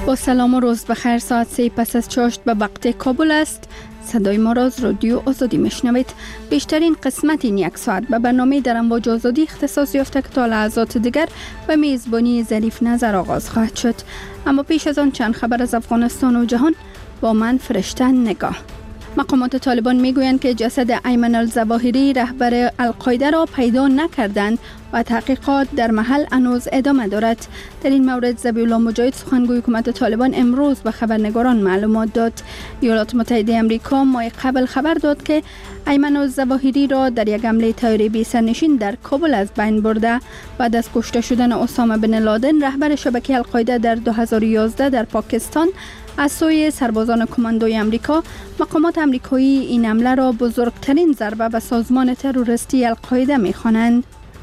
با سلام و روز بخیر. ساعت 3 پس از چاشت به وقت کابل است. صدای ما را از رادیو آزادی میشنوید. بیشترین قسمت این یک ساعت به برنامه در امواج آزادی اختصاص یافته که تا لحظات دیگر به میزبانی ظریف نظر آغاز خواهد شد. اما پیش از آن چند خبر از افغانستان و جهان با من فرشته نگاه. مقامات طالبان میگویند که جسد ایمن الظواهری رهبر القاعده را پیدا نکردند و تحقیقات در محل هنوز ادامه دارد. در این مورد ذبیح الله مجاهد سخنگوی حکومت طالبان امروز به خبرنگاران معلومات داد. ایالات متحده آمریکا ماه قبل خبر داد که ایمن الظواهری را در یک حمله طیاره بی سرنشین در کابل از بین برده. بعد از کشته شدن اسامه بن لادن رهبر شبکه القاعده در 2011 در پاکستان از سوی سربازان کماندوی آمریکا، مقامات آمریکایی این حمله را بزرگترین ضربه به سازمان تروریستی القاعده می‌خوانند.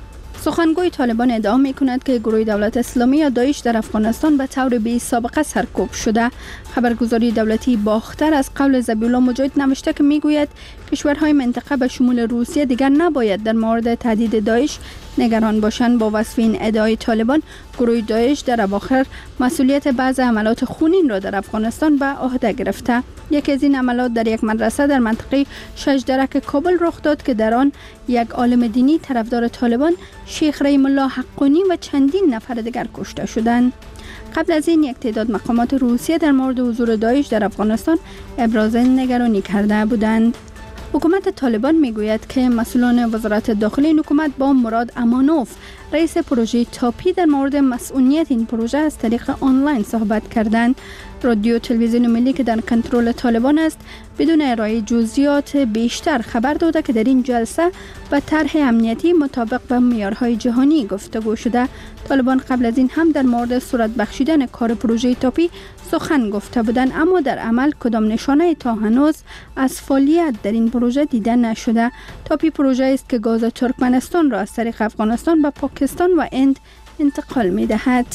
سخنگوی طالبان ادعا می‌کند که گروه دولت اسلامی یا داعش در افغانستان به طور بی سابقه سرکوب شده. خبرگزاری دولتی باختر از قول ذبیح الله مجاهد نوشته که میگوید کشورهای منطقه به شمول روسیه دیگر نباید در مورد تهدید داعش نگران باشند. با وصف این ادعای طالبان، گروه داعش در اواخر مسئولیت بعض عملات خونین را در افغانستان به عهده گرفته. یکی از این عملات در یک مدرسه در منطقه شجدرک کابل رخ داد که در آن یک عالم دینی طرفدار طالبان شیخ رحیم الله حقانی و چندین نفر دیگر کشته شدند. قبل از این یک تعداد مقامات روسیه در مورد حضور داعش در افغانستان ابراز نگرانی کرده بودند. حکومت طالبان میگوید که مسئولان وزارت داخلی این حکومت با مراد امانوف، رئیس پروژه تاپی، در مورد مسئولیت این پروژه از طریق آنلاین صحبت کردند. رادیو تلویزیون ملی که در کنترل طالبان است بدون ارائه جزئیات بیشتر خبر داده که در این جلسه به طرح امنیتی مطابق با معیارهای جهانی گفتگو شده. طالبان قبل از این هم در مورد صورت بخشیدن کار پروژه تاپی سخن گفته بودند، اما در عمل کدام نشانه تا هنوز از فعالیت در این پروژه دیده نشده. تاپی پروژه است که گاز ترکمنستان را از طریق افغانستان به پاکستان و هند انتقال می‌دهد.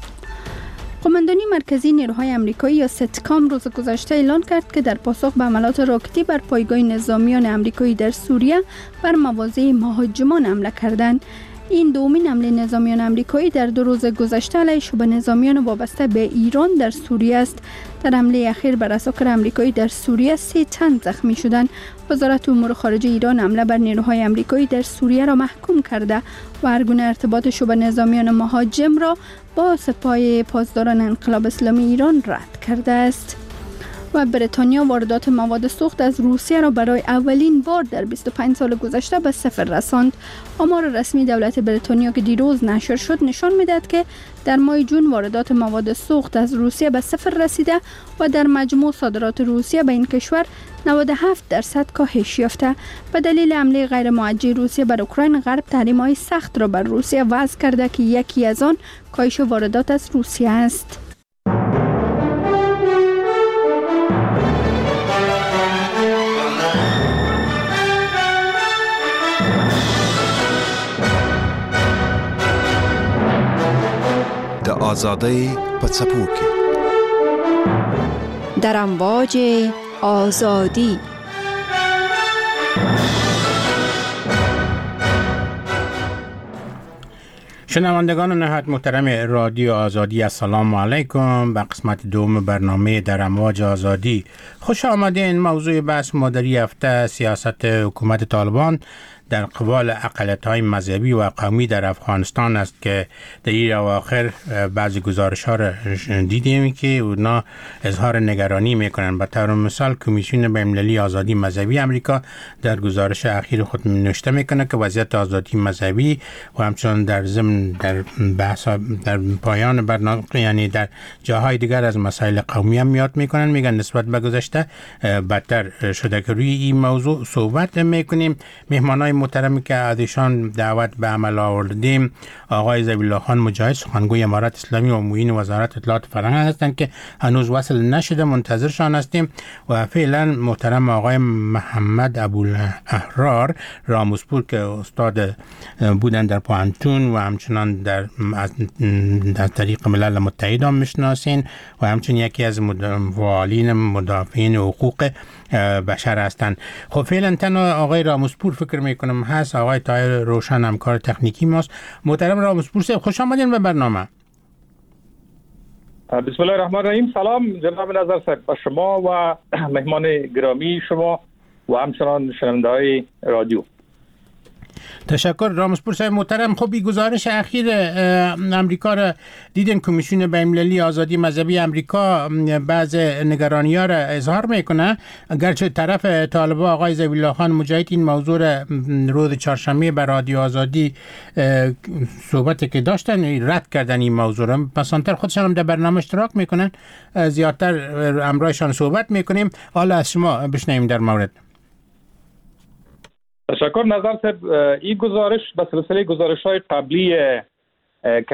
قماندانی مرکزی نیروهای آمریکایی یا ستکام روز گذشته اعلان کرد که در پاسخ به حملات راکتی بر پایگاه نظامیان آمریکایی در سوریه بر مواضع مهاجمان حمله کردند. این دومین حمله نظامیان آمریکایی در 2 روز گذشته علیه شبه نظامیان وابسته به ایران در سوریه است. در حمله اخیر بر عساکر آمریکایی در سوریه 3 تن زخمی شدند. وزارت امور خارجه ایران حمله بر نیروهای آمریکایی در سوریه را محکوم کرده و هر گونه ارتباط شبه نظامیان مهاجم را با سپاه پاسداران انقلاب اسلامی ایران رد کرده است. و بریتانیا واردات مواد سوخت از روسیه را برای اولین بار در 25 سال گذشته به صفر رساند. آمار رسمی دولت بریتانیا که دیروز نشر شد نشان می‌دهد که در ماه جون واردات مواد سوخت از روسیه به صفر رسیده و در مجموع صادرات روسیه به این کشور 97% کاهش یافته. به دلیل حمله غیر موجه روسیه بر اوکراین، غرب تحریم‌های سخت را بر روسیه وضع کرده که یکی از آن کاهش واردات از روسیه است. آزادی پڅپوکي در امواج آزادی. شنوندگان نهایت محترم رادیو آزادی، السلام علیکم. به قسمت دوم برنامه در امواج آزادی خوش آمدین. موضوع بحث ما در این هفته سیاست حکومت طالبان در قبال اقلیت‌های مذهبی و قومی در افغانستان است که در این اواخر بعضی گزارش‌ها را دیدیم که اونا اظهار نگرانی می‌کنند. به طور مثال کمیسیون بین‌المللی آزادی مذهبی آمریکا در گزارش اخیر خود نوشته می‌کنه که وضعیت آزادی مذهبی و همچنین در ضمن در بحث در پایان برنامه، یعنی در جاهای دیگر از مسائل قومی هم یاد می‌کنن. میگن نسبت به گذشته بدتر شده که روی این موضوع صحبت می‌کنیم. مهمانای محترمی که ازشان دعوت به عمل آوردیم آقای ذبیح الله خان مجاهد، سخنگوی امارت اسلامی و معین وزارت اطلاعات فرهنگ هستند که هنوز وصل نشده، منتظرشان هستیم. و فعلا محترم آقای محمد ابوالاحرار راموسپور که استاد بودن در پوهنتون و همچنان در طریق ملل متحد هم میشناسین و همچنین یکی از فعالین مدافعین حقوق بشر هستند. خب فعلا تنها آقای راموسپور فکر میکنم هست. آقای طاهر روشن همکار تکنیکی ماست. محترم راموسپور صاحب خوش آمدین به برنامه. بسم الله الرحمن الرحیم. سلام جناب نظر صاحب به شما و مهمان گرامی شما و همچنان شنونده‌های رادیو. تشکر رامسپور صاحب محترم. خب این گزارش اخیر امریکا را دیدن، کمیسیون بین‌المللی آزادی مذهبی امریکا بعض نگرانی‌ها را اظهار میکنه، اگرچه طرف طالبان آقای ذبیح الله خان مجاهد این موضوع را روز چهارشنبه بر رادیو آزادی صحبتی که داشتن رد کردن این موضوع را. پسانتر خودشان هم در برنامه اشتراک میکنن، زیادتر امرایشان صحبت میکنیم. حالا از شما بشنویم در مورد. تشکر نظر صاحب. این گزارش به سلسله گزارش‌های قبلی که